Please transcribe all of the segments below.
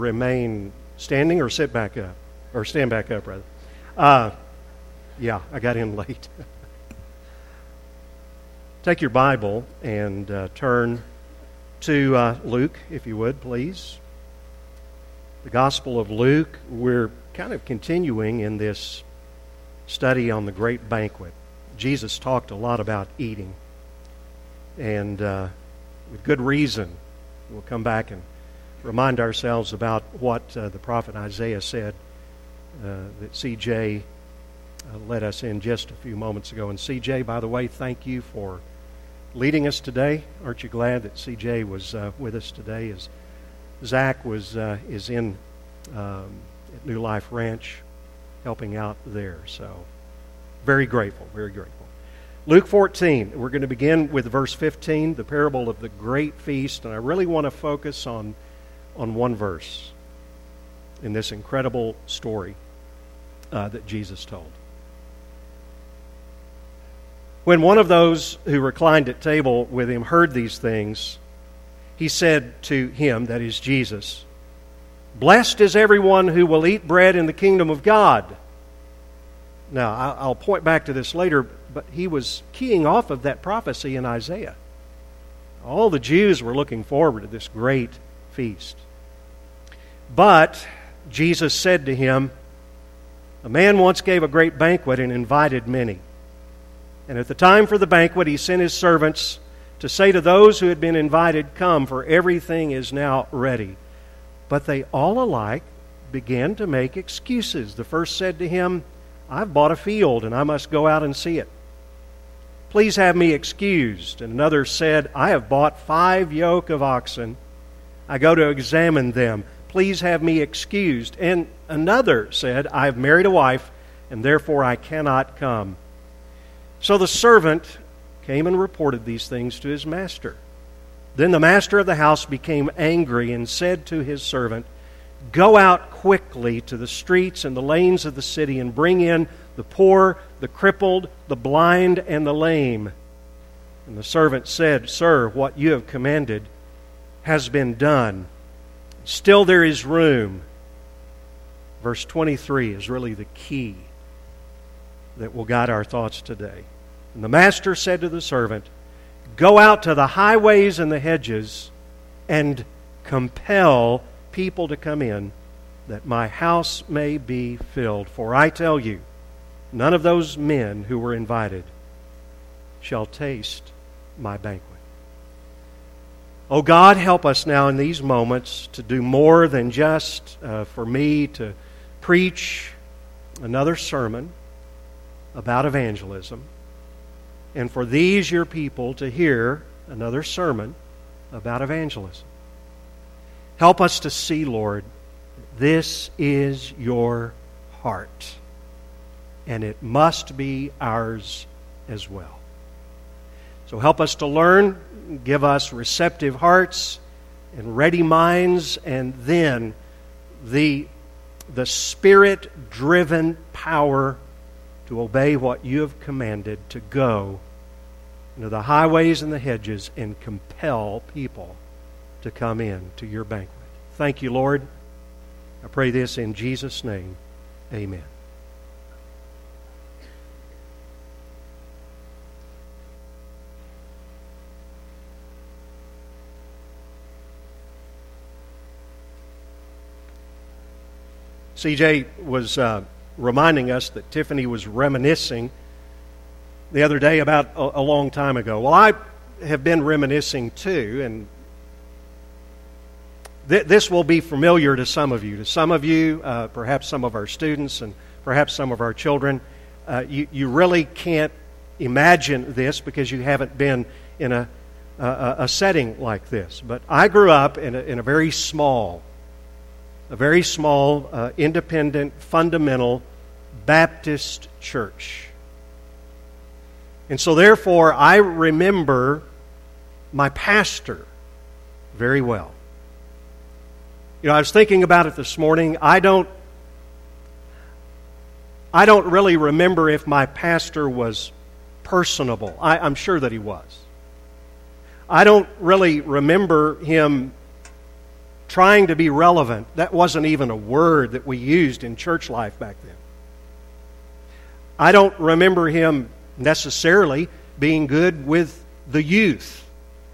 Remain standing or sit back up, or stand back up, rather. Yeah, I got in late. Take your Bible and turn to Luke, if you would, please. The Gospel of Luke. We're kind of continuing in this study on the great banquet. Jesus talked a lot about eating, and with good reason. We'll come back and remind ourselves about what the prophet Isaiah said that C.J. led us in just a few moments ago. And C.J., by the way, thank you for leading us today. Aren't you glad that C.J. was with us today as Zach is in at New Life Ranch helping out there. So very grateful, very grateful. Luke 14, we're going to begin with verse 15, the parable of the great feast, and I really want to focus on one verse in this incredible story that Jesus told. When one of those who reclined at table with him heard these things, he said to him, that is Jesus, "Blessed is everyone who will eat bread in the kingdom of God." Now, I'll point back to this later, but he was keying off of that prophecy in Isaiah. All the Jews were looking forward to this great feast. But Jesus said to him, "A man once gave a great banquet and invited many. And at the time for the banquet, he sent his servants to say to those who had been invited, 'Come, for everything is now ready.' But they all alike began to make excuses. The first said to him, 'I've bought a field and I must go out and see it. Please have me excused.' And another said, 'I have bought 5 yoke of oxen. I go to examine them. Please have me excused.' And another said, 'I have married a wife, and therefore I cannot come.' So the servant came and reported these things to his master. Then the master of the house became angry and said to his servant, 'Go out quickly to the streets and the lanes of the city and bring in the poor, the crippled, the blind, and the lame.' And the servant said, 'Sir, what you have commanded has been done. Still there is room.'" Verse 23 is really the key that will guide our thoughts today. "And the master said to the servant, 'Go out to the highways and the hedges and compel people to come in, that my house may be filled. For I tell you, none of those men who were invited shall taste my banquet.'" Oh God, help us now in these moments to do more than just for me to preach another sermon about evangelism, and for these your people to hear another sermon about evangelism. Help us to see, Lord, this is your heart, and it must be ours as well. So help us to learn, give us receptive hearts and ready minds, and then the Spirit-driven power to obey what you have commanded, to go into the highways and the hedges and compel people to come in to your banquet. Thank you, Lord. I pray this in Jesus' name. Amen. CJ was reminding us that Tiffany was reminiscing the other day about a long time ago. Well, I have been reminiscing too, and this will be familiar to some of you. To some of you, perhaps some of our students and perhaps some of our children, you really can't imagine this because you haven't been in a setting like this. But I grew up in a very small, independent, fundamental Baptist church. And so therefore, I remember my pastor very well. You know, I was thinking about it this morning. I don't really remember if my pastor was personable. I'm sure that he was. I don't really remember him trying to be relevant. That wasn't even a word that we used in church life back then. I don't remember him necessarily being good with the youth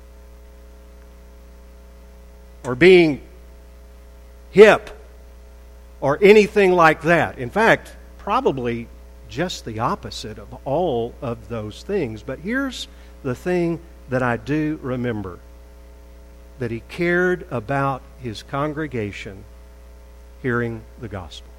or being hip or anything like that. In fact, probably just the opposite of all of those things. But here's the thing that I do remember, that he cared about his congregation hearing the gospel.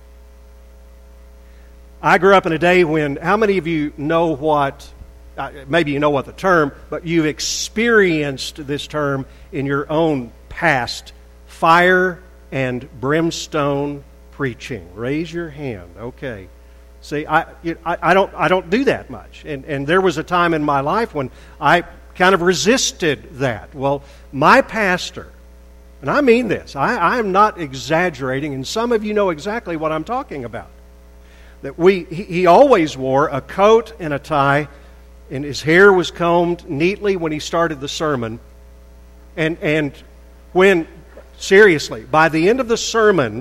I grew up in a day when, how many of you know what, maybe you know what the term, but you've experienced this term in your own past, fire and brimstone preaching? Raise your hand. Okay. See, I don't do that much. And there was a time in my life when I kind of resisted that. Well, my pastor, and I mean this, I am not exaggerating, and some of you know exactly what I'm talking about. That he always wore a coat and a tie, and his hair was combed neatly when he started the sermon. And when, seriously, by the end of the sermon,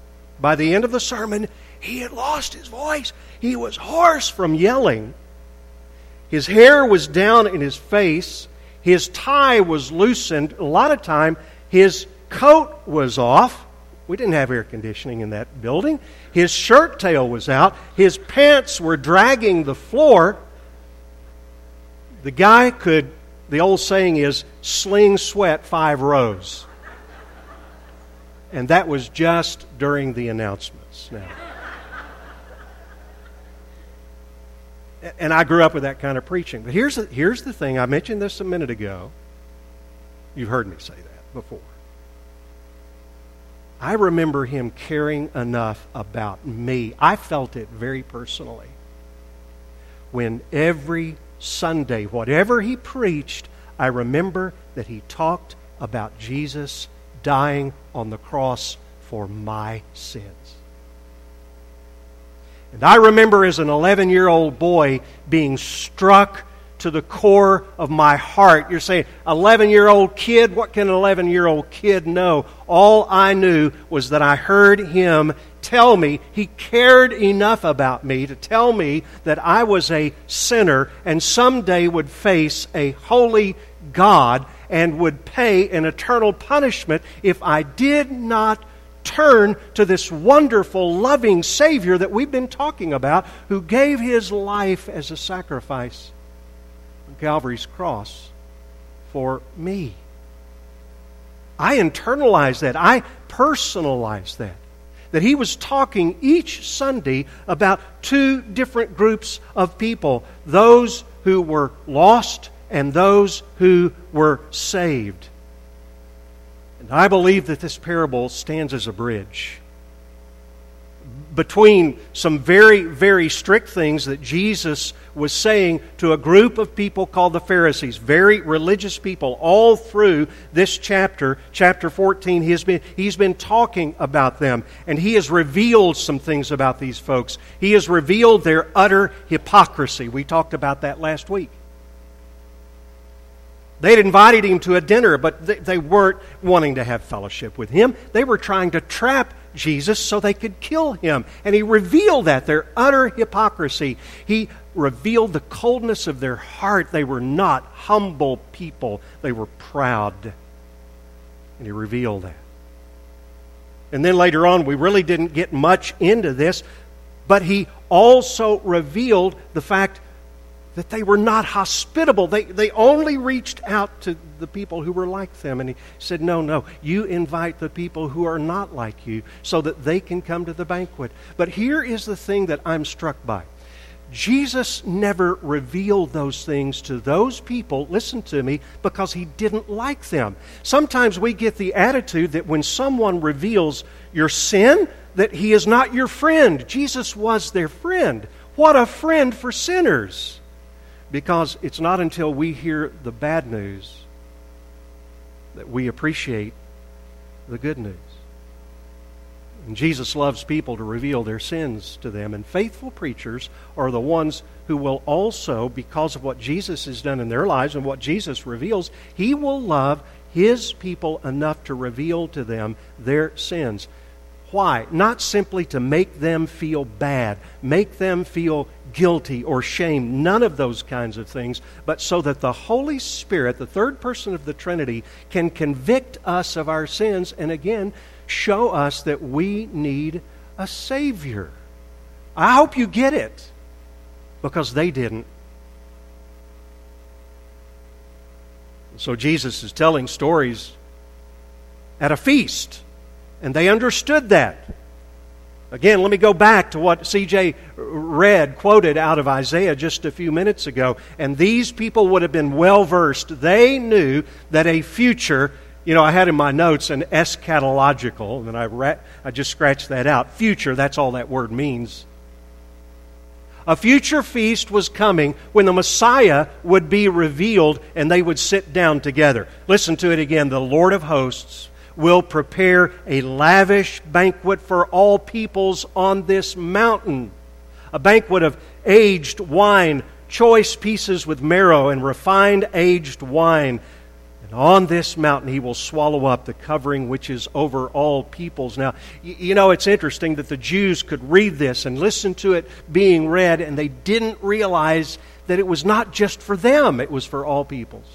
he had lost his voice. He was hoarse from yelling. His hair was down in his face. His tie was loosened. A lot of time, his coat was off. We didn't have air conditioning in that building. His shirt tail was out. His pants were dragging the floor. The guy could, the old saying is, sling sweat 5 rows. And that was just during the announcements. Now, and I grew up with that kind of preaching. But here's the thing. I mentioned this a minute ago. You've heard me say that before. I remember him caring enough about me. I felt it very personally. When every Sunday, whatever he preached, I remember that he talked about Jesus dying on the cross for my sins. And I remember as an 11-year-old boy being struck to the core of my heart. You're saying, 11-year-old kid? What can an 11-year-old kid know? All I knew was that I heard him tell me, he cared enough about me to tell me that I was a sinner and someday would face a holy God and would pay an eternal punishment if I did not turn to this wonderful, loving Savior that we've been talking about, who gave his life as a sacrifice on Calvary's cross for me. I internalized that. I personalized that. That he was talking each Sunday about 2 different groups of people, those who were lost and those who were saved. And I believe that this parable stands as a bridge between some very, very strict things that Jesus was saying to a group of people called the Pharisees, very religious people. All through this chapter, chapter 14, he's been talking about them, and he has revealed some things about these folks. He has revealed their utter hypocrisy. We talked about that last week. They'd invited him to a dinner, but they weren't wanting to have fellowship with him. They were trying to trap Jesus so they could kill him. And he revealed that, their utter hypocrisy. He revealed the coldness of their heart. They were not humble people. They were proud. And he revealed that. And then later on, we really didn't get much into this, but he also revealed the fact that they were not hospitable. They only reached out to the people who were like them. And he said, no, you invite the people who are not like you so that they can come to the banquet. But here is the thing that I'm struck by. Jesus never revealed those things to those people, listen to me, because he didn't like them. Sometimes we get the attitude that when someone reveals your sin, that he is not your friend. Jesus was their friend. What a friend for sinners! Because it's not until we hear the bad news that we appreciate the good news. And Jesus loves people to reveal their sins to them. And faithful preachers are the ones who will also, because of what Jesus has done in their lives and what Jesus reveals, he will love His people enough to reveal to them their sins. Why? Not simply to make them feel bad, make them feel guilty or shame, none of those kinds of things, but so that the Holy Spirit, the third person of the Trinity, can convict us of our sins and again show us that we need a Savior. I hope you get it, because they didn't. So Jesus is telling stories at a feast, and they understood that. Again, let me go back to what C.J. quoted out of Isaiah just a few minutes ago. And these people would have been well versed. They knew that a future, I had in my notes an eschatological, and I just scratched that out. Future, that's all that word means. A future feast was coming when the Messiah would be revealed and they would sit down together. Listen to it again. The Lord of hosts will prepare a lavish banquet for all peoples on this mountain. A banquet of aged wine, choice pieces with marrow, and refined aged wine. And on this mountain He will swallow up the covering which is over all peoples. Now, it's interesting that the Jews could read this and listen to it being read, and they didn't realize that it was not just for them, it was for all peoples.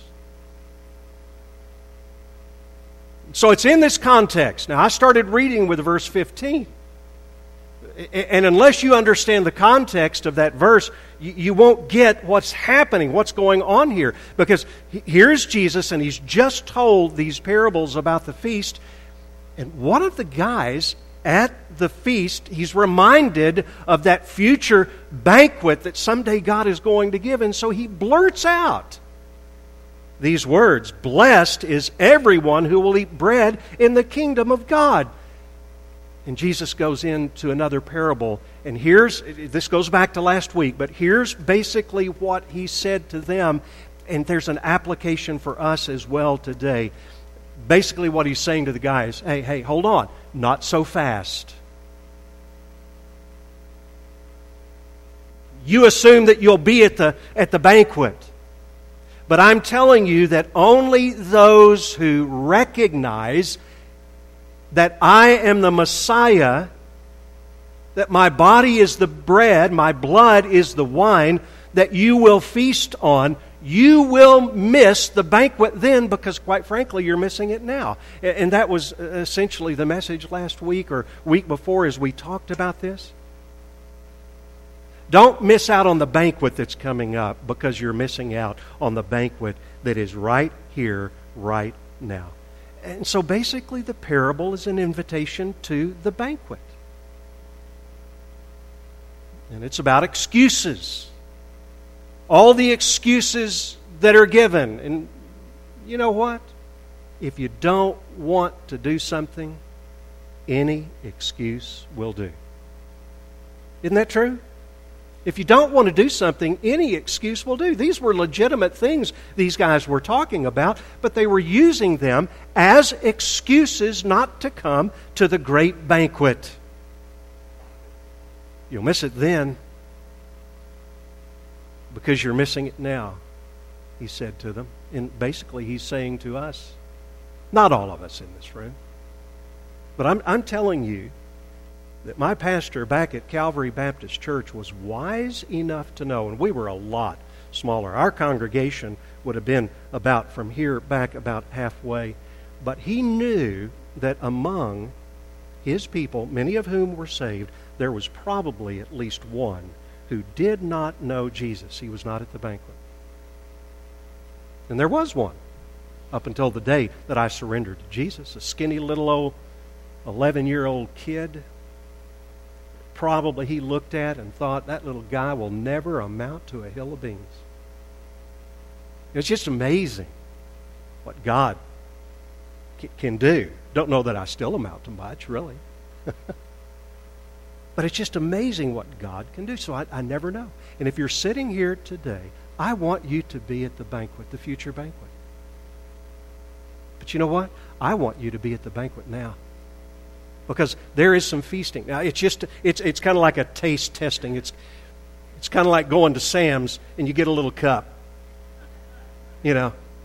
So it's in this context. Now, I started reading with verse 15. And unless you understand the context of that verse, you won't get what's happening, what's going on here. Because here's Jesus, and He's just told these parables about the feast. And one of the guys at the feast, he's reminded of that future banquet that someday God is going to give. And so he blurts out these words, "Blessed is everyone who will eat bread in the kingdom of God." And Jesus goes into another parable. And this goes back to last week, but here's basically what He said to them. And there's an application for us as well today. Basically what He's saying to the guys, hey, hold on. Not so fast. You assume that you'll be at the banquet. But I'm telling you that only those who recognize that I am the Messiah, that my body is the bread, my blood is the wine, that you will feast on, you will miss the banquet then, because quite frankly, you're missing it now. And that was essentially the message last week or week before as we talked about this. Don't miss out on the banquet that's coming up, because you're missing out on the banquet that is right here, right now. And so basically the parable is an invitation to the banquet. And it's about excuses. All the excuses that are given. And you know what? If you don't want to do something, any excuse will do. Isn't that true? If you don't want to do something, any excuse will do. These were legitimate things these guys were talking about, but they were using them as excuses not to come to the great banquet. You'll miss it then because you're missing it now, He said to them. And basically He's saying to us, not all of us in this room, but I'm telling you, that my pastor back at Calvary Baptist Church was wise enough to know, and we were a lot smaller. Our congregation would have been about from here back about halfway. But he knew that among his people, many of whom were saved, there was probably at least one who did not know Jesus. He was not at the banquet. And there was one up until the day that I surrendered to Jesus, a skinny little old 11-year-old kid. Probably he looked at and thought, that little guy will never amount to a hill of beans. It's just amazing what God can do. Don't know that I still amount to much, really. But it's just amazing what God can do. So I never know. And if you're sitting here today, I want you to be at the banquet, the future banquet. But you know what? I want you to be at the banquet now. Because there is some feasting. Now, it's kind of like a taste testing. It's kind of like going to Sam's and you get a little cup.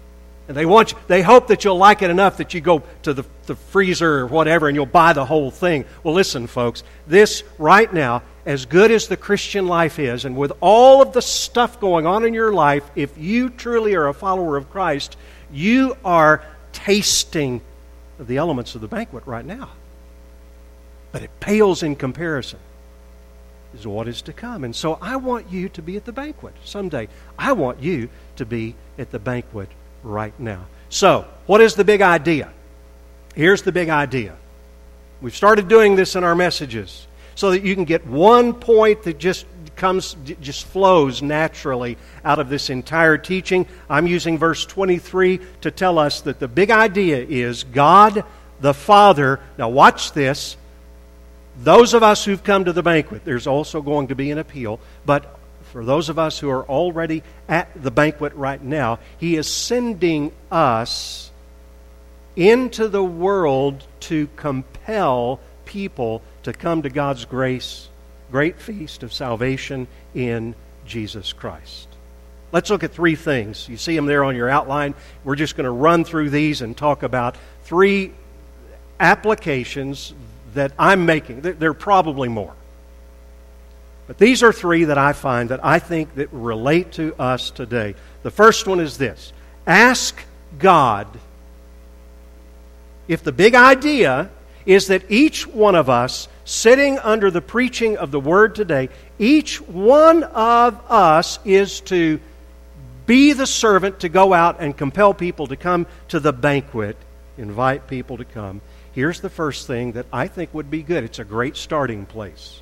And they hope that you'll like it enough that you go to the freezer or whatever and you'll buy the whole thing. Well, listen, folks, this right now, as good as the Christian life is, and with all of the stuff going on in your life, if you truly are a follower of Christ, you are tasting the elements of the banquet right now. But it pales in comparison to what is to come. And so I want you to be at the banquet someday. I want you to be at the banquet right now. So, what is the big idea? Here's the big idea. We've started doing this in our messages so that you can get one point that just flows naturally out of this entire teaching. I'm using verse 23 to tell us that the big idea is God the Father. Now watch this. Those of us who've come to the banquet, there's also going to be an appeal, but for those of us who are already at the banquet right now, He is sending us into the world to compel people to come to God's grace, great feast of salvation in Jesus Christ. Let's look at three things. You see them there on your outline. We're just going to run through these and talk about three applications that I'm making. There are probably more. But these are three that I find that I think that relate to us today. The first one is this. Ask God if the big idea is that each one of us sitting under the preaching of the Word today, each one of us is to be the servant to go out and compel people to come to the banquet, invite people to come. Here's the first thing that I think would be good. It's a great starting place.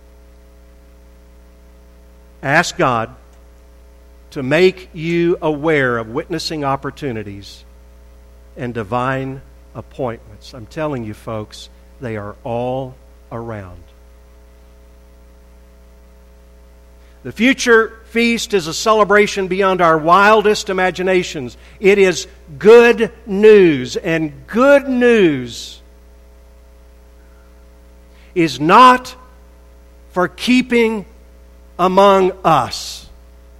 Ask God to make you aware of witnessing opportunities and divine appointments. I'm telling you, folks, they are all around. The future feast is a celebration beyond our wildest imaginations. It is good news, and good news is not for keeping among us.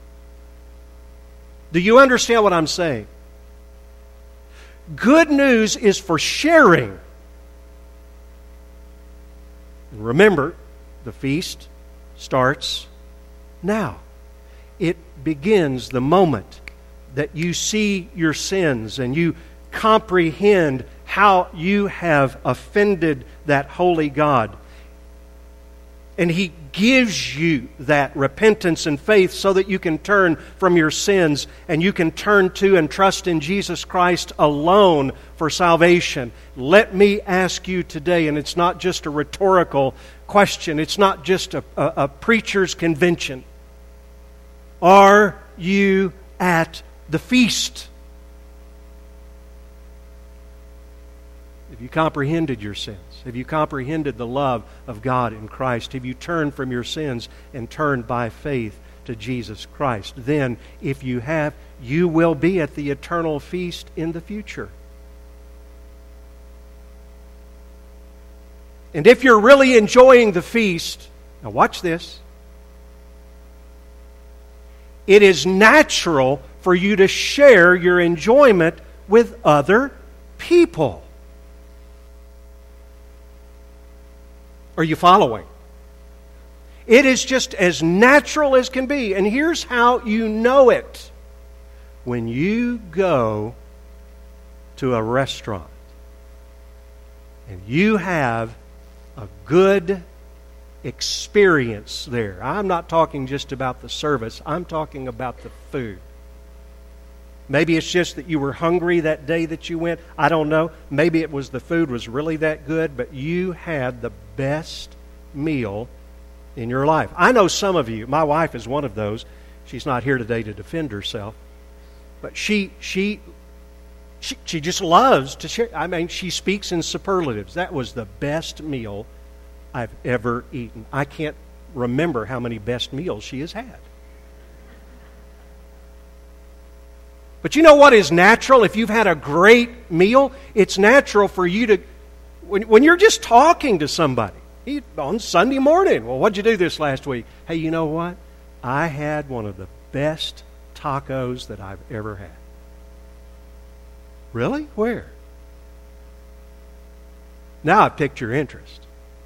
Do you understand what I'm saying? Good news is for sharing. Remember, the feast starts now. It begins the moment that you see your sins and you comprehend how you have offended that holy God. And He gives you that repentance and faith so that you can turn from your sins and you can turn to and trust in Jesus Christ alone for salvation. Let me ask you today, and it's not just a rhetorical question, it's not just a preacher's convention. Are you at the feast? Have you comprehended your sins? Have you comprehended the love of God in Christ? Have you turned from your sins and turned by faith to Jesus Christ? Then, if you have, you will be at the eternal feast in the future. And if you're really enjoying the feast, now watch this. It is natural for you to share your enjoyment with other people. Are you following? It is just as natural as can be. And here's how you know it. When you go to a restaurant and you have a good experience there. I'm not talking just about the service. I'm talking about the food. Maybe it's just that you were hungry that day that you went. I don't know. Maybe it was the food was really that good, but you had the best meal in your life. I know some of you, my wife is one of those. She's not here today to defend herself. But she just loves to share. I mean, she speaks in superlatives. That was the best meal I've ever eaten. I can't remember how many best meals she has had. But you know what is natural? If you've had a great meal, it's natural for you to, when you're just talking to somebody on Sunday morning, well, what'd you do this last week? Hey, you know what? I had one of the best tacos that I've ever had. Really? Where? Now I've piqued your interest.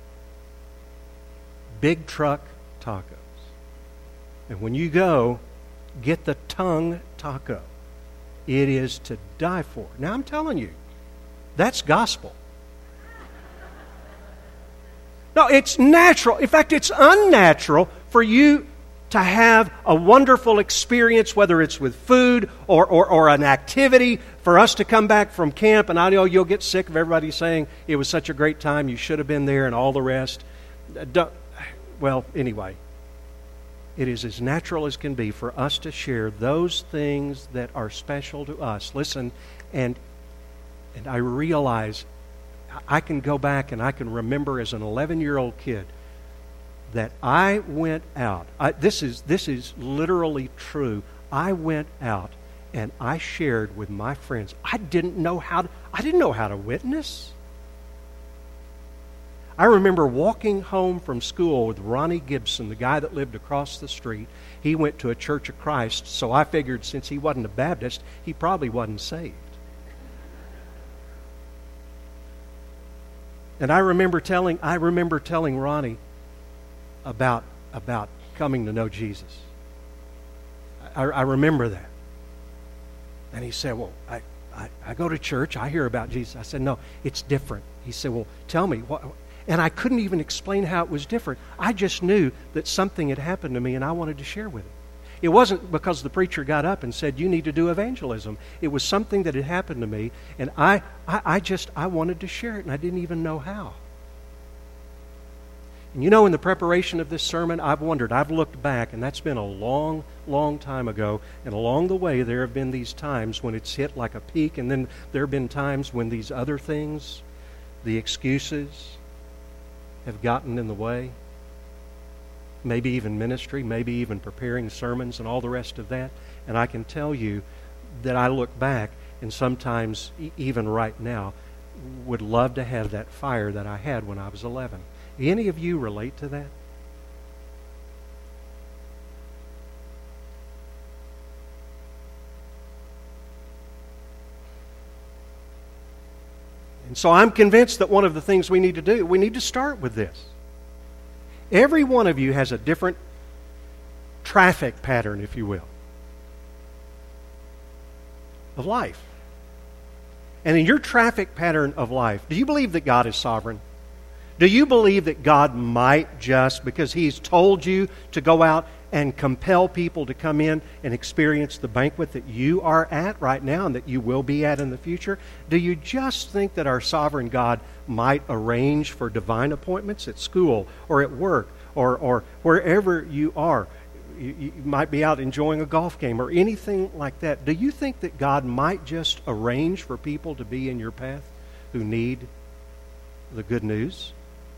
Big Truck Tacos. And when you go, get the tongue taco. It is to die for. Now I'm telling you, that's gospel. No, it's natural. In fact, it's unnatural for you to have a wonderful experience, whether it's with food or an activity, for us to come back from camp, and I know you'll get sick of everybody saying it was such a great time, you should have been there, and all the rest. Well, anyway, it is as natural as can be for us to share those things that are special to us. Listen, and I realize I can go back and I can remember as an 11-year-old kid that I went out. This is literally true. I went out and I shared with my friends. I didn't know how to witness. I remember walking home from school with Ronnie Gibson, the guy that lived across the street. He went to a Church of Christ, so I figured since he wasn't a Baptist, he probably wasn't saved. And I remember telling Ronnie about coming to know Jesus. I remember that. And he said, well, I go to church, I hear about Jesus. I said, no, it's different. He said, well, tell me. What? And I couldn't even explain how it was different. I just knew that something had happened to me and I wanted to share with it. It wasn't because the preacher got up and said, you need to do evangelism. It was something that had happened to me, and I wanted to share it, and I didn't even know how. And you know, in the preparation of this sermon, I've wondered, I've looked back, and that's been a long, long time ago, and along the way there have been these times when it's hit like a peak, and then there have been times when these other things, the excuses, have gotten in the way. Maybe even ministry, maybe even preparing sermons and all the rest of that. And I can tell you that I look back and sometimes, even right now, would love to have that fire that I had when I was 11. Any of you relate to that? And so I'm convinced that one of the things we need to do, we need to start with this. Every one of you has a different traffic pattern, if you will, of life. And in your traffic pattern of life, do you believe that God is sovereign? Do you believe that God might just, because He's told you to go out and compel people to come in and experience the banquet that you are at right now and that you will be at in the future, do you just think that our sovereign God might arrange for divine appointments at school or at work or wherever you are? You might be out enjoying a golf game or anything like that. Do you think that God might just arrange for people to be in your path who need the good news?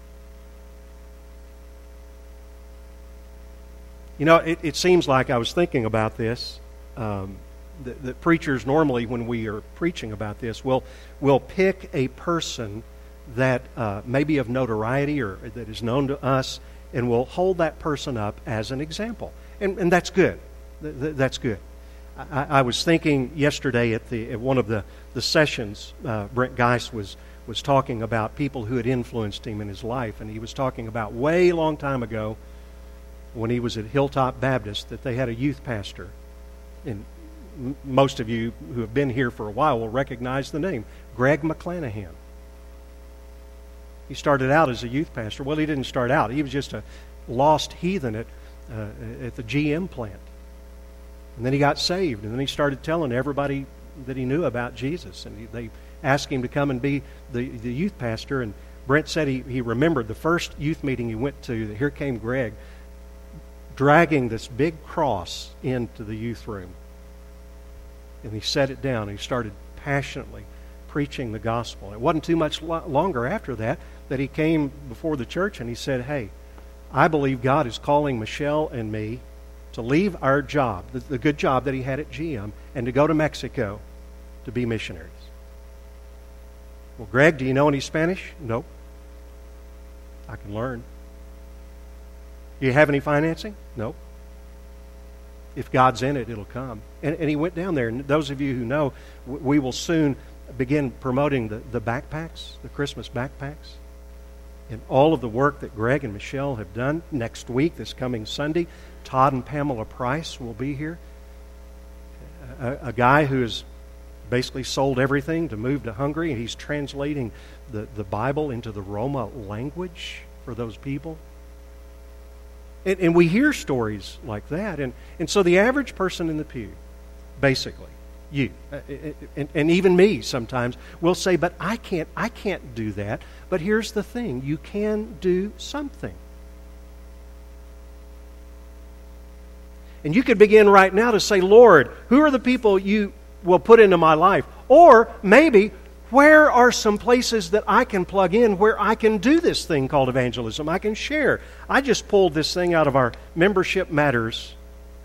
You know, it seems like I was thinking about this, that preachers normally, when we are preaching about this, will pick a person that may be of notoriety or that is known to us, and we'll hold that person up as an example. And that's good. That's good. I was thinking yesterday at one of the sessions, Brent Geist was talking about people who had influenced him in his life, and he was talking about way long time ago when he was at Hilltop Baptist that they had a youth pastor. And most of you who have been here for a while will recognize the name, Greg McClanahan. He started out as a youth pastor. Well, he didn't start out. He was just a lost heathen at the GM plant. And then he got saved, and then he started telling everybody that he knew about Jesus. And they asked him to come and be the youth pastor. And Brent said he remembered the first youth meeting he went to, that here came Greg, dragging this big cross into the youth room. And he set it down, and he started passionately preaching the gospel. It wasn't too much longer after that he came before the church and he said, hey, I believe God is calling Michelle and me to leave our job, the good job that he had at GM, and to go to Mexico to be missionaries. Well, Greg, do you know any Spanish? Nope. I can learn. Do you have any financing? Nope. If God's in it, it'll come. And he went down there. And those of you who know, we will soon begin promoting the backpacks, the Christmas backpacks, and all of the work that Greg and Michelle have done. Next week, this coming Sunday, Todd and Pamela Price will be here. A guy who has basically sold everything to move to Hungary, and he's translating the Bible into the Roma language for those people. And we hear stories like that. And so the average person in the pew, basically, you, and even me sometimes, will say, but I can't do that. But here's the thing, you can do something. And you could begin right now to say, Lord, who are the people you will put into my life? Or maybe, where are some places that I can plug in where I can do this thing called evangelism? I can share. I just pulled this thing out of our Membership Matters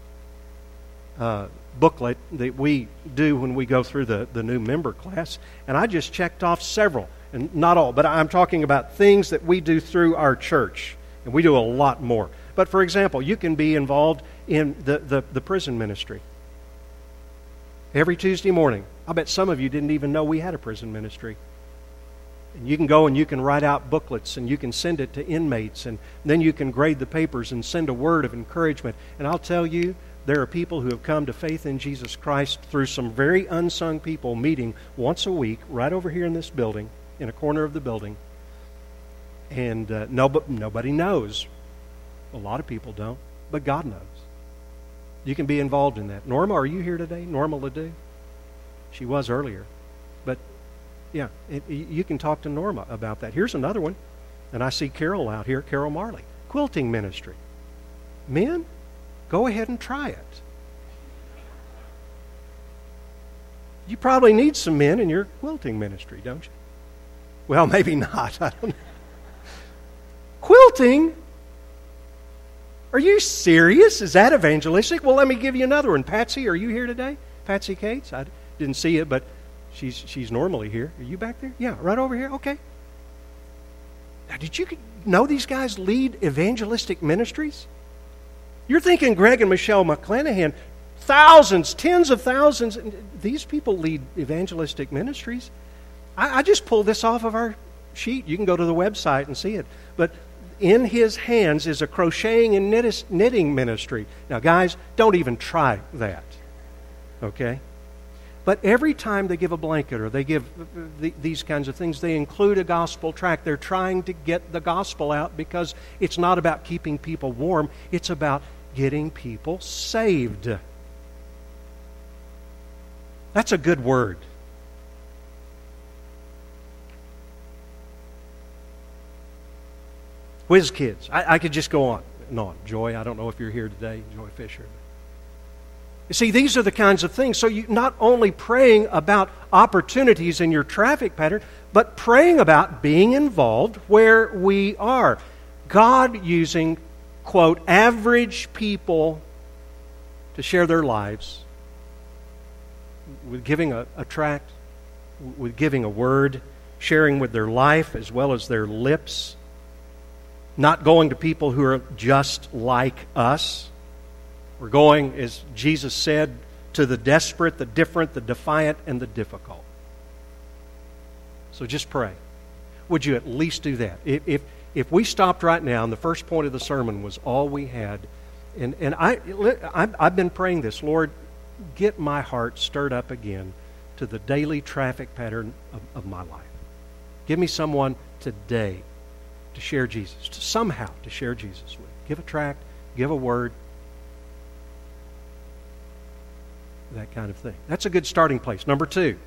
booklet that we do when we go through the new member class, and I just checked off several, and not all, but I'm talking about things that we do through our church, and we do a lot more. But for example, you can be involved in the prison ministry. Every Tuesday morning, I bet some of you didn't even know we had a prison ministry. And you can go and you can write out booklets and you can send it to inmates, and then you can grade the papers and send a word of encouragement. And I'll tell you, there are people who have come to faith in Jesus Christ through some very unsung people meeting once a week right over here in this building, in a corner of the building. And nobody knows. A lot of people don't, but God knows. You can be involved in that. Norma, are you here today? Norma Ledoux? She was earlier. But, yeah, you can talk to Norma about that. Here's another one. And I see Carol out here, Carol Marley. Quilting ministry. Men, go ahead and try it. You probably need some men in your quilting ministry, don't you? Well, maybe not. I don't know. Quilting? Are you serious? Is that evangelistic? Well, let me give you another one. Patsy, are you here today? Patsy Cates? I didn't see you, but she's normally here. Are you back there? Yeah, right over here. Okay. Now, did you know these guys lead evangelistic ministries? You're thinking Greg and Michelle McClanahan, thousands, tens of thousands. These people lead evangelistic ministries. I just pulled this off of our sheet. You can go to the website and see it. But in his hands is a crocheting and knitting ministry. Now, guys, don't even try that. Okay? But every time they give a blanket or they give these kinds of things, they include a gospel tract. They're trying to get the gospel out because it's not about keeping people warm. It's about getting people saved. That's a good word. Whiz kids. I could just go on and on. Joy, I don't know if you're here today, Joy Fisher. You see, these are the kinds of things. So you not only praying about opportunities in your traffic pattern, but praying about being involved where we are. God using, quote, average people to share their lives with giving a tract, with giving a word, sharing with their life as well as their lips. Not going to people who are just like us. We're going, as Jesus said, to the desperate, the different, the defiant, and the difficult. So just pray. Would you at least do that? If we stopped right now and the first point of the sermon was all we had, and I've been praying this, Lord, get my heart stirred up again to the daily traffic pattern of my life. Give me someone today to share Jesus, somehow to share Jesus with. Give a tract, give a word, that kind of thing. That's a good starting place. Number 2.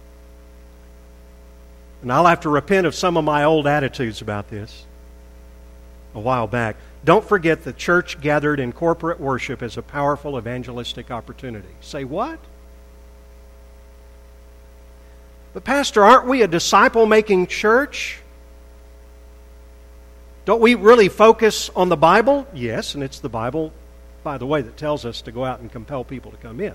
And I'll have to repent of some of my old attitudes about this a while back. Don't forget the church gathered in corporate worship as a powerful evangelistic opportunity. Say what? But Pastor, aren't we a disciple-making church? Don't we really focus on the Bible? Yes, and it's the Bible, by the way, that tells us to go out and compel people to come in.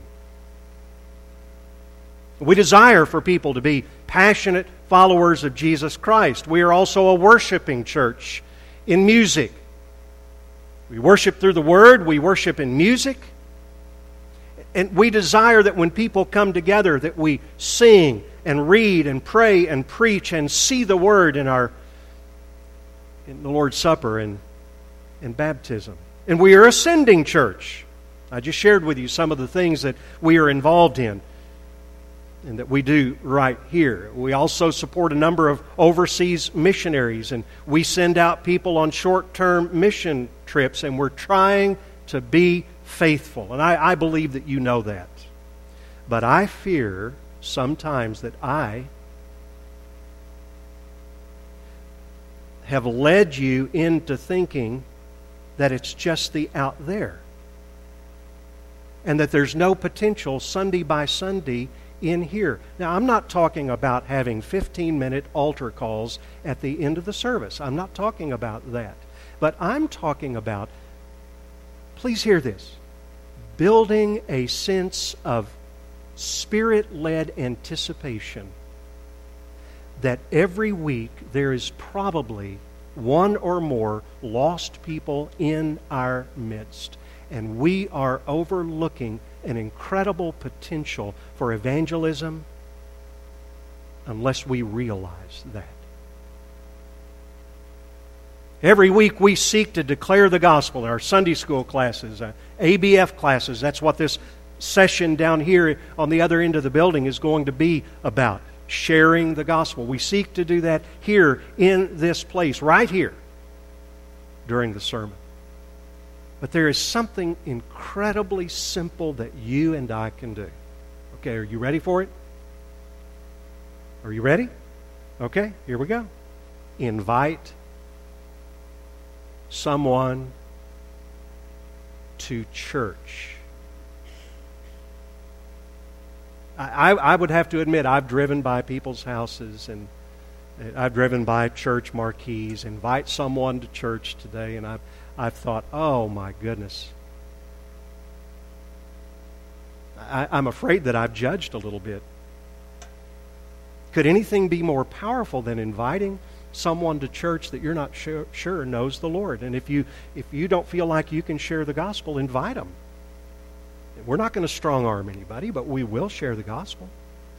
We desire for people to be passionate followers of Jesus Christ. We are also a worshiping church in music. We worship through the Word. We worship in music. And we desire that when people come together that we sing and read and pray and preach and see the Word in the Lord's Supper and baptism. And we are a sending church. I just shared with you some of the things that we are involved in and that we do right here. We also support a number of overseas missionaries, and we send out people on short-term mission trips, and we're trying to be faithful. And I believe that you know that. But I fear sometimes that I have led you into thinking that it's just the out there, and that there's no potential Sunday by Sunday in here. Now, I'm not talking about having 15-minute altar calls at the end of the service. I'm not talking about that. But I'm talking about, please hear this, building a sense of Spirit-led anticipation that every week there is probably one or more lost people in our midst. And we are overlooking an incredible potential for evangelism unless we realize that. Every week we seek to declare the gospel in our Sunday school classes, ABF classes. That's what this session down here on the other end of the building is going to be about. Sharing the gospel. We seek to do that here in this place, right here, during the sermon. But there is something incredibly simple that you and I can do. Okay, are you ready for it? Are you ready? Okay, here we go. Invite someone to church. I would have to admit, I've driven by people's houses and I've driven by church marquees. Invite someone to church today, and I've thought, oh my goodness. I'm afraid that I've judged a little bit. Could anything be more powerful than inviting someone to church that you're not sure knows the Lord? And if you don't feel like you can share the gospel, invite them. We're not going to strong-arm anybody, but we will share the gospel.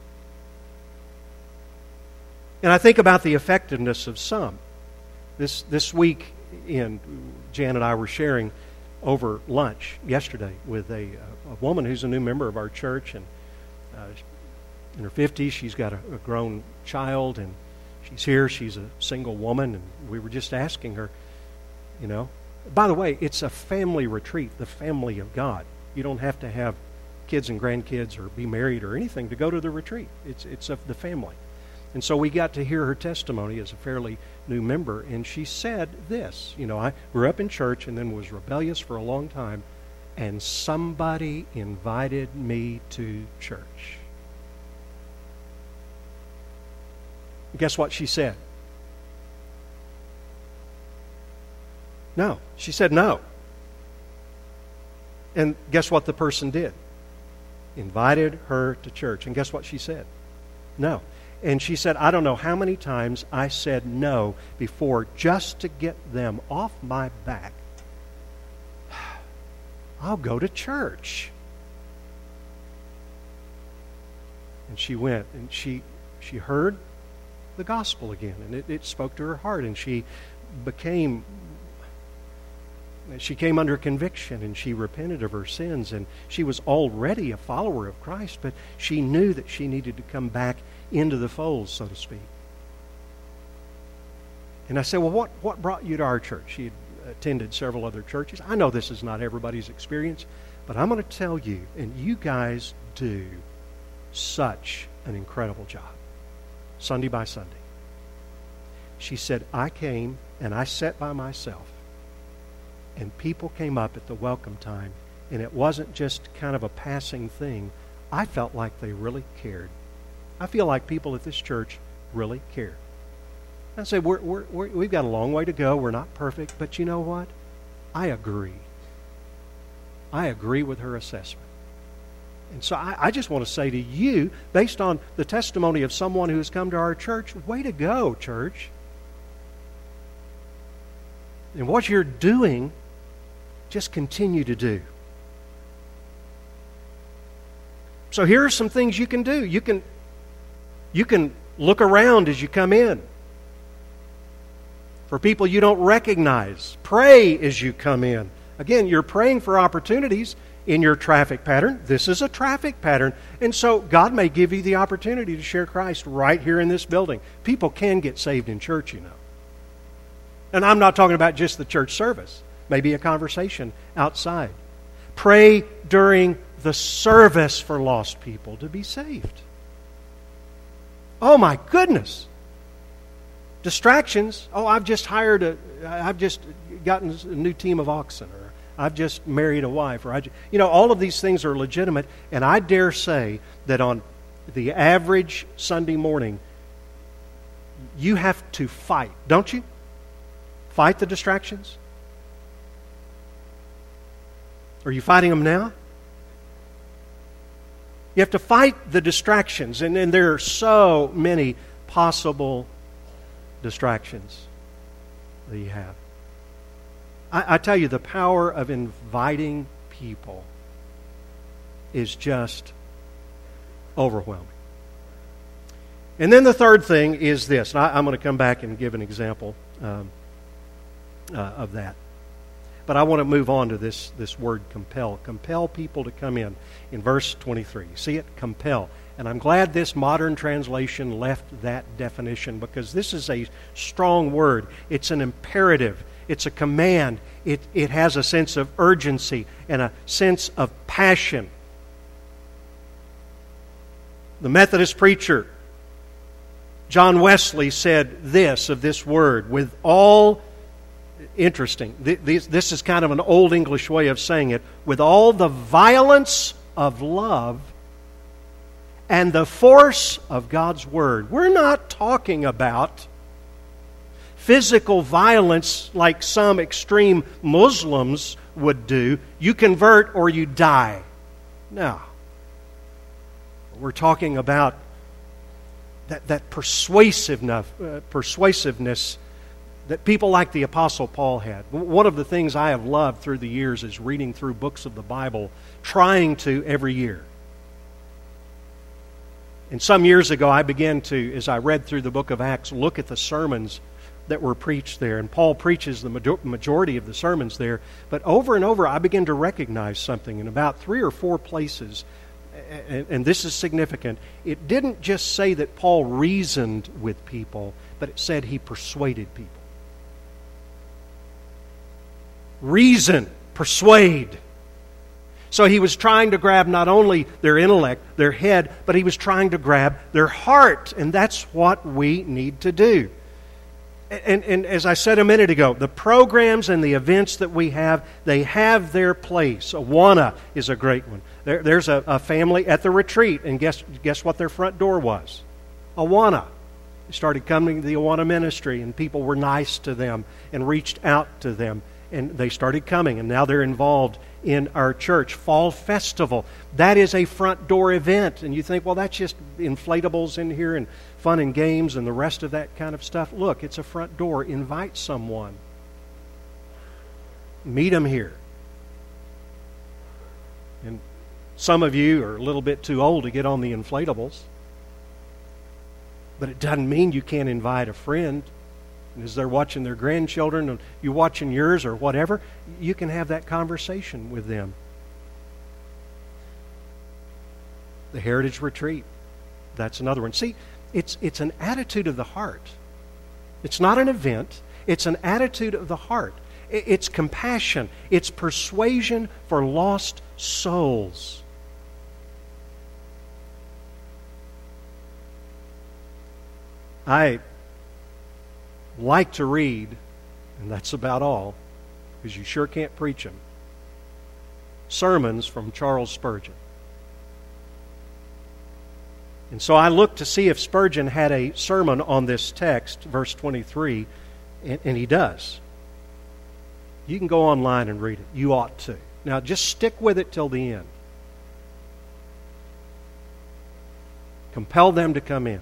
And I think about the effectiveness of some. This week, Jan and I were sharing over lunch yesterday with a woman who's a new member of our church, and in her 50s, she's got a grown child, and she's here. She's a single woman, and we were just asking her, By the way, it's a family retreat, the family of God. You don't have to have kids and grandkids or be married or anything to go to the retreat. It's of the family. And so we got to hear her testimony as a fairly new member, and she said this, I grew up in church and then was rebellious for a long time, and somebody invited me to church. Guess what she said? No. She said no. And guess what the person did? Invited her to church. And guess what she said? No. And she said, I don't know how many times I said no before just to get them off my back. I'll go to church. And she went, and she heard the gospel again, and it spoke to her heart, and she came under conviction, and she repented of her sins, and she was already a follower of Christ, but she knew that she needed to come back into the fold, so to speak. And I said, well, what brought you to our church? She had attended several other churches. I know this is not everybody's experience, but I'm going to tell you, and you guys do such an incredible job, Sunday by Sunday. She said, I came and I sat by myself, and people came up at the welcome time, and it wasn't just kind of a passing thing. I felt like they really cared. I feel like people at this church really care. I say, we've got a long way to go. We're not perfect, but you know what? I agree. I agree with her assessment. And so I just want to say to you, based on the testimony of someone who has come to our church, way to go, church. And what you're doing, just continue to do. So here are some things you can do. You You can look around as you come in. For people you don't recognize, pray as you come in. Again, you're praying for opportunities in your traffic pattern. This is a traffic pattern. And so God may give you the opportunity to share Christ right here in this building. People can get saved in church, you know. And I'm not talking about just the church service. Maybe a conversation outside. Pray during the service for lost people to be saved. Oh my goodness. Distractions. Oh, I've just gotten a new team of oxen, or I've just married a wife, or all of these things are legitimate, and I dare say that on the average Sunday morning, you have to fight, don't you? Fight the distractions? Are you fighting them now? You have to fight the distractions, and there are so many possible distractions that you have. I tell you, the power of inviting people is just overwhelming. And then the third thing is this. And I'm going to come back and give an example of that. But I want to move on to this word compel. Compel people to come in verse 23. See it? Compel. And I'm glad this modern translation left that definition, because this is a strong word. It's an imperative. It's a command. It has a sense of urgency and a sense of passion. The Methodist preacher John Wesley said this of this word, with all, interesting, this is kind of an old English way of saying it, with all the violence of love and the force of God's Word. We're not talking about physical violence like some extreme Muslims would do. You convert or you die. No. We're talking about that persuasiveness that people like the Apostle Paul had. One of the things I have loved through the years is reading through books of the Bible, trying to every year. And some years ago, I began to, as I read through the book of Acts, look at the sermons that were preached there. And Paul preaches the majority of the sermons there. But over and over, I began to recognize something in about 3 or 4 places. And this is significant. It didn't just say that Paul reasoned with people, but it said he persuaded people. Reason, persuade. So he was trying to grab not only their intellect, their head, but he was trying to grab their heart. And that's what we need to do. And as I said a minute ago, the programs and the events that we have, they have their place. Awana is a great one. There's a family at the retreat, and guess what their front door was? Awana. They started coming to the Awana ministry, and people were nice to them and reached out to them. And they started coming, and now they're involved in our church. Fall Festival, that is a front door event. And you think, well, that's just inflatables in here and fun and games and the rest of that kind of stuff. Look, it's a front door. Invite someone. Meet them here. And some of you are a little bit too old to get on the inflatables. But it doesn't mean you can't invite a friend. And as they're watching their grandchildren, and you watching yours or whatever, you can have that conversation with them. The Heritage Retreat, that's another one. See, it's an attitude of the heart. It's not an event. It's an attitude of the heart. It's compassion. It's persuasion for lost souls. I like to read, and that's about all, because you sure can't preach them, sermons from Charles Spurgeon. And so I looked to see if Spurgeon had a sermon on this text, verse 23, and he does. You can go online and read it. You ought to. Now just stick with it till the end. Compel them to come in.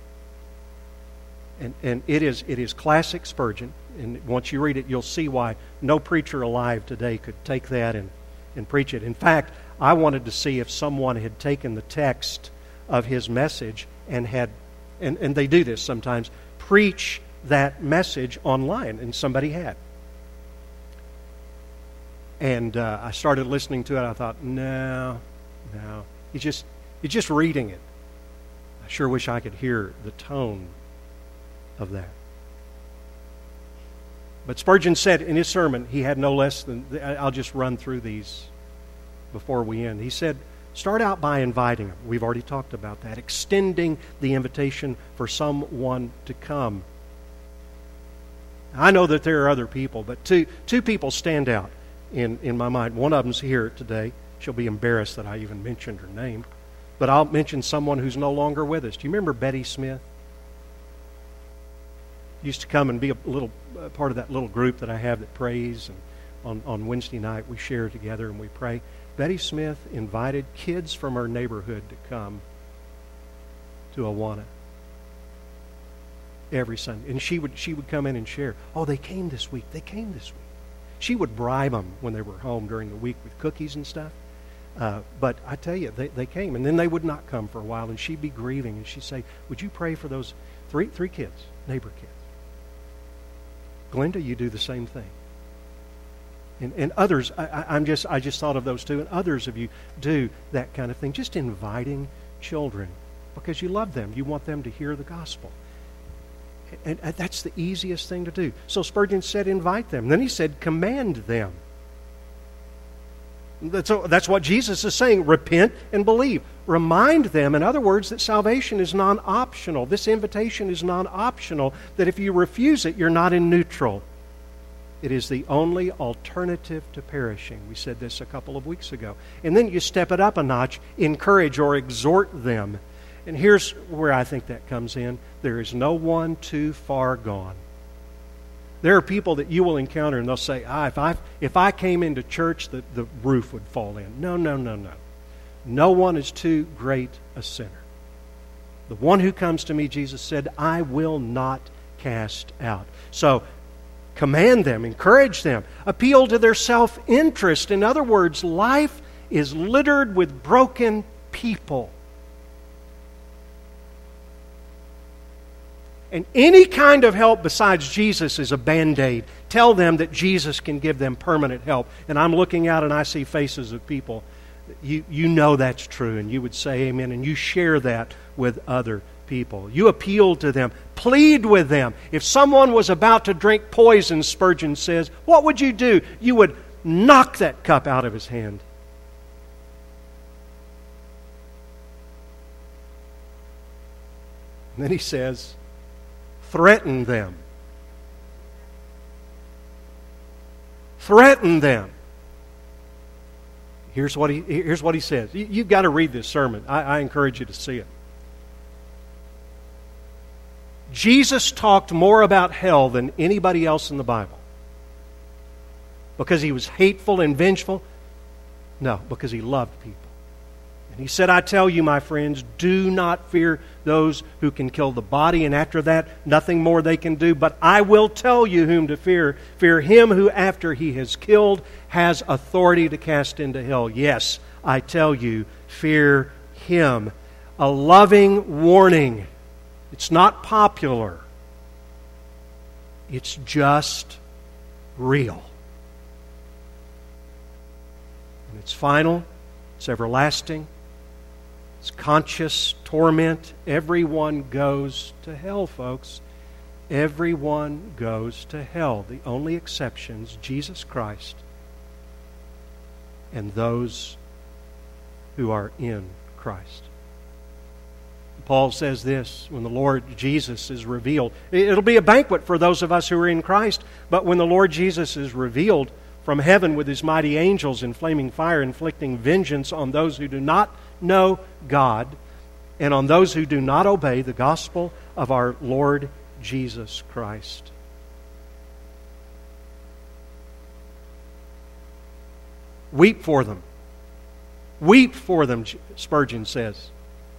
And it is classic Spurgeon. And once you read it, you'll see why no preacher alive today could take that and preach it. In fact, I wanted to see if someone had taken the text of his message and had and they do this sometimes, preach that message online, and somebody had. And I started listening to it. I thought, no, he's just reading it. I sure wish I could hear the tone of that. But Spurgeon said in his sermon, he had no less than, I'll just run through these before we end. He said, start out by inviting them. We've already talked about that. Extending the invitation for someone to come. I know that there are other people, but two people stand out in my mind. One of them's here today. She'll be embarrassed that I even mentioned her name. But I'll mention someone who's no longer with us. Do you remember Betty Smith? Used to come and be a little part of that little group that I have that prays. And on Wednesday night we share together and we pray. Betty Smith invited kids from her neighborhood to come to Awana every Sunday. And she would come in and share. Oh, they came this week. They came this week. She would bribe them when they were home during the week with cookies and stuff. But I tell you, they came. And then they would not come for a while. And she'd be grieving. And she'd say, would you pray for those three kids, neighbor kids? Glenda, you do the same thing. And others, I just thought of those two. And others of you do that kind of thing. Just inviting children because you love them. You want them to hear the gospel. And that's the easiest thing to do. So Spurgeon said, invite them. Then he said, command them. That's what Jesus is saying. Repent and believe. Remind them, in other words, that salvation is non-optional. This invitation is non-optional, that if you refuse it, you're not in neutral. It is the only alternative to perishing. We said this a couple of weeks ago. And then you step it up a notch, encourage or exhort them. And here's where I think that comes in. There is no one too far gone. There are people that you will encounter and they'll say, if I came into church, the roof would fall in. No. No one is too great a sinner. The one who comes to me, Jesus said, I will not cast out. So, command them, encourage them, appeal to their self-interest. In other words, life is littered with broken people. And any kind of help besides Jesus is a Band-Aid. Tell them that Jesus can give them permanent help. And I'm looking out and I see faces of people. You know that's true, and you would say amen, and you share that with other people. You appeal to them. Plead with them. If someone was about to drink poison, Spurgeon says, what would you do? You would knock that cup out of his hand. And then he says, threaten them. Threaten them. Here's what he says. You've got to read this sermon. I encourage you to see it. Jesus talked more about hell than anybody else in the Bible. Because he was hateful and vengeful? No, because he loved people. And he said, I tell you, my friends, do not fear those who can kill the body, and after that, nothing more they can do. But I will tell you whom to fear. Fear him who, after he has killed, has authority to cast into hell. Yes, I tell you, fear him. A loving warning. It's not popular. It's just real. And it's final. It's everlasting. It's conscious torment. Everyone goes to hell, folks. Everyone goes to hell. The only exceptions, Jesus Christ and those who are in Christ. Paul says this, when the Lord Jesus is revealed, it'll be a banquet for those of us who are in Christ, but when the Lord Jesus is revealed from heaven with his mighty angels in flaming fire, inflicting vengeance on those who do not know God and on those who do not obey the gospel of our Lord Jesus Christ. Weep for them. Weep for them, Spurgeon says.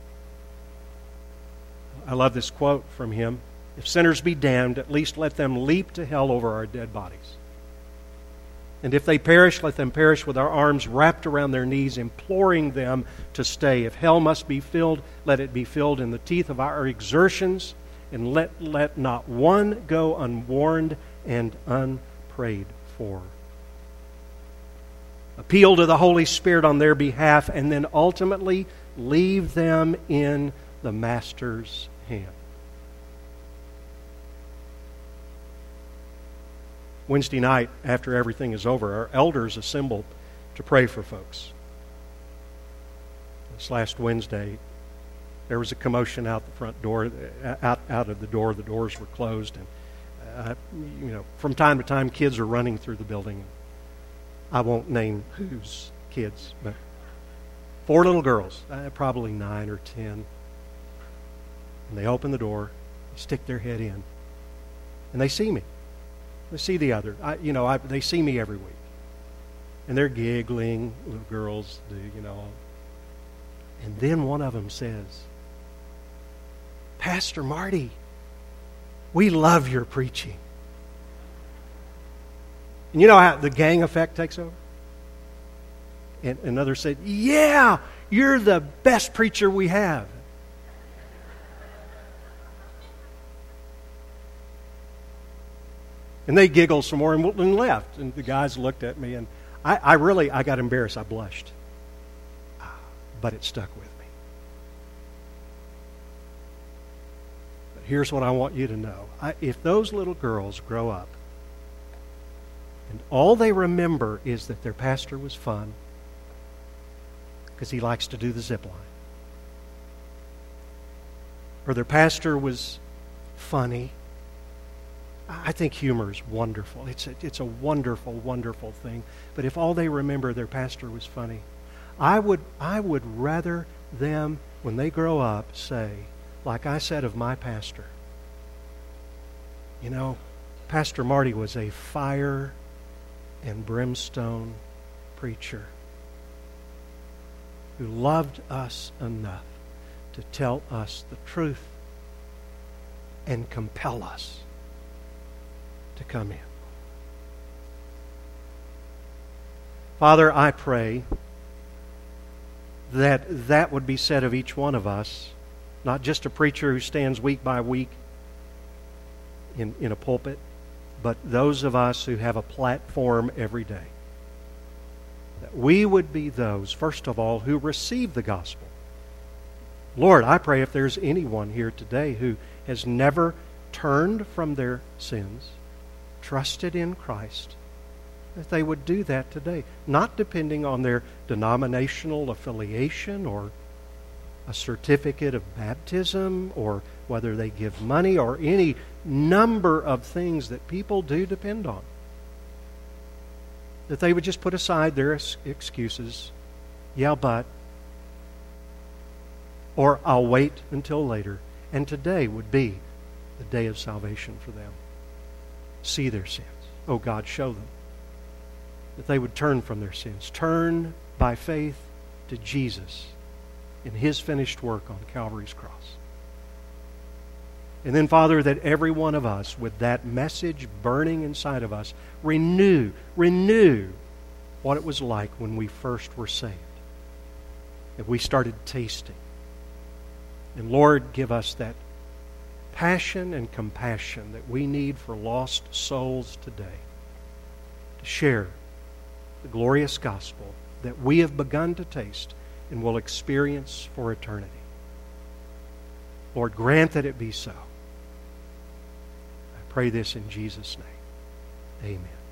I love this quote from him. If sinners be damned, at least let them leap to hell over our dead bodies. And if they perish, let them perish with our arms wrapped around their knees, imploring them to stay. If hell must be filled, let it be filled in the teeth of our exertions, and let not one go unwarned and unprayed for. Appeal to the Holy Spirit on their behalf, and then ultimately leave them in the Master's hand. Wednesday night, after everything is over, our elders assembled to pray for folks. This last Wednesday, there was a commotion out the front door, out of the door. The doors were closed, and from time to time, kids are running through the building. I won't name whose kids, but 4 little girls, probably 9 or 10. And they open the door, stick their head in, and they see me. They see the other. They see me every week. And they're giggling, little girls do, And then one of them says, "Pastor Marty, we love your preaching." And you know how the gang effect takes over? And another said, "Yeah, you're the best preacher we have." And they giggled some more and left. And the guys looked at me, and I got embarrassed. I blushed. But it stuck with me. But here's what I want you to know. If those little girls grow up, and all they remember is that their pastor was fun, because he likes to do the zip line, or their pastor was funny. I think humor is wonderful. It's a wonderful, wonderful thing. But if all they remember their pastor was funny, I would rather them, when they grow up, say, like I said of my pastor, Pastor Marty was a fire and brimstone preacher who loved us enough to tell us the truth and compel us to come in. Father, I pray that would be said of each one of us, not just a preacher who stands week by week in a pulpit, but those of us who have a platform every day. That we would be those, first of all, who receive the gospel. Lord, I pray if there's anyone here today who has never turned from their sins, trusted in Christ, that they would do that today, not depending on their denominational affiliation or a certificate of baptism or whether they give money or any number of things that people do depend on. That they would just put aside their excuses, yeah, but, or I'll wait until later, and today would be the day of salvation for them. See their sins. Oh God, show them. That they would turn from their sins. Turn by faith to Jesus in His finished work on Calvary's cross. And then, Father, that every one of us, with that message burning inside of us, renew what it was like when we first were saved. That we started tasting. And Lord, give us that passion and compassion that we need for lost souls today to share the glorious gospel that we have begun to taste and will experience for eternity. Lord, grant that it be so. I pray this in Jesus' name. Amen.